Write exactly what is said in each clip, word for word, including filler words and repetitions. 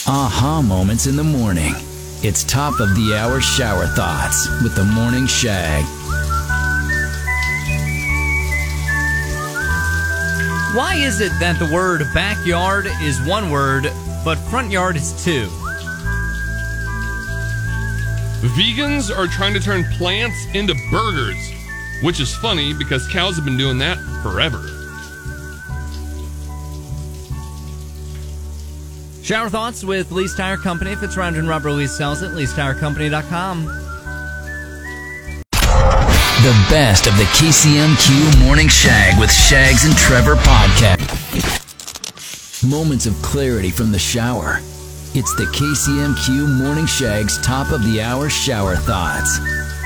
aha moments in the morning. It's top of the hour shower thoughts with the Morning Shag. Why is it that the word backyard is one word, but front yard is two? Vegans are trying to turn plants into burgers, which is funny because cows have been doing that forever. Shower thoughts with Lease Tire Company. If it's round and rubber, Lease sells it. lease tire company dot com. The best of the K C M Q Morning Shag with Shags and Trevor podcast. Moments of clarity from the shower. It's the K C M Q Morning Shag's top of the hour shower thoughts.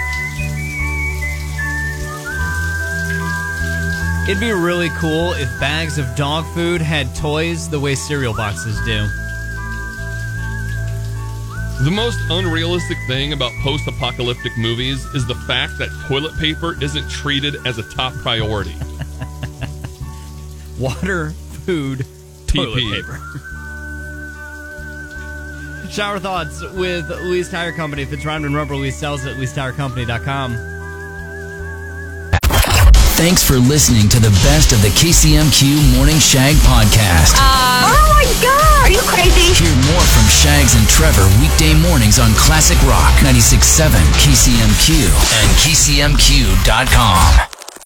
It'd be really cool if bags of dog food had toys the way cereal boxes do. The most unrealistic thing about post-apocalyptic movies is the fact that toilet paper isn't treated as a top priority. Water, food, toilet P P. paper. Shower thoughts with Lease Tire Company. If it's round and rubber, Lease sells it. lease tire company dot com. Thanks for listening to the best of the K C M Q Morning Shag podcast. Uh, oh my God! Are you crazy? Hear more from Shags and Trevor weekday mornings on Classic Rock ninety-six point seven K C M Q and K C M Q dot com.